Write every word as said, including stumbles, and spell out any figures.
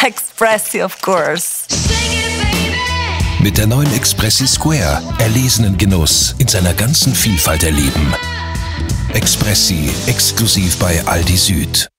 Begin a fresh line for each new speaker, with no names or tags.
Expressi, of course.
Mit der neuen Expressi Square erlesenen Genuss in seiner ganzen Vielfalt erleben. Expressi, exklusiv bei Aldi Süd.